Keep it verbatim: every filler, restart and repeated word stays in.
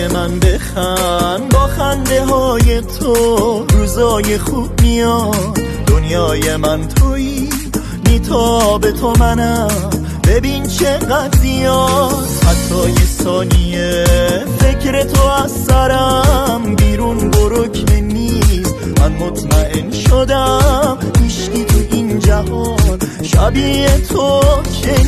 من بخند، با خنده های تو روزای خوب میاد. دنیای من تویی، نیتاب تو منم، ببین چقدر زیاد. حتی یه ثانیه فکر تو از سرم بیرون برو که نیست. من مطمئن شدم هیچکی تو این جهان شبیه تو که